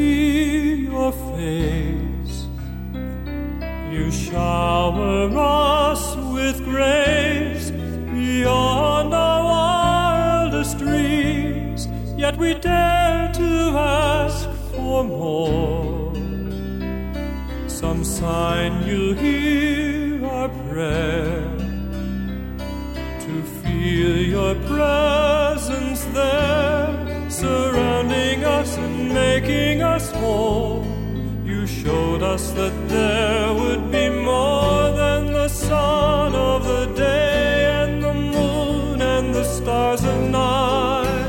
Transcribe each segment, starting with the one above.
see your face. You shower us with grace beyond our wildest dreams, yet we dare to ask for more. Some sign you'll hear our prayer, to feel your presence there, surrounding us and making us whole. You showed us that there would be more than the sun of the day and the moon and the stars of night,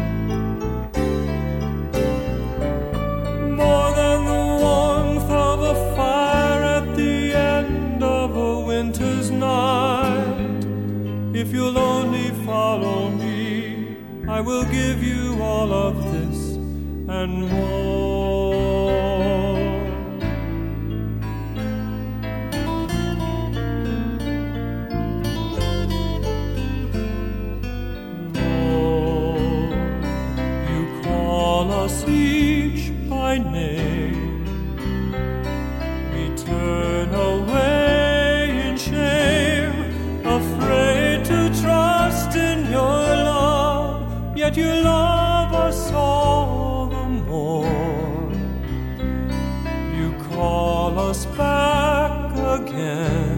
more than the warmth of a fire at the end of a winter's night. If you'll only follow me, I will give you all of this and more. Lord, you call us each by name. We turn away in shame, afraid to trust in your love, yet you love us all the more. You call us back again.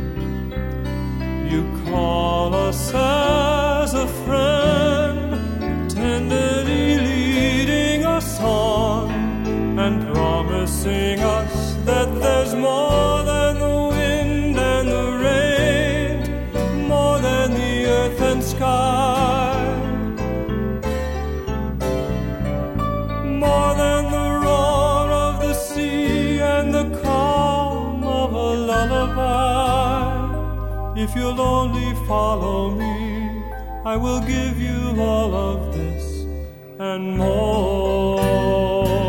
You call us as a friend, tenderly leading us on and promising us that there's more than the wind and the rain, more than the earth and sky, more than the roar of the sea and the calm of a lullaby. If you'll only follow me, I will give you all of this and more.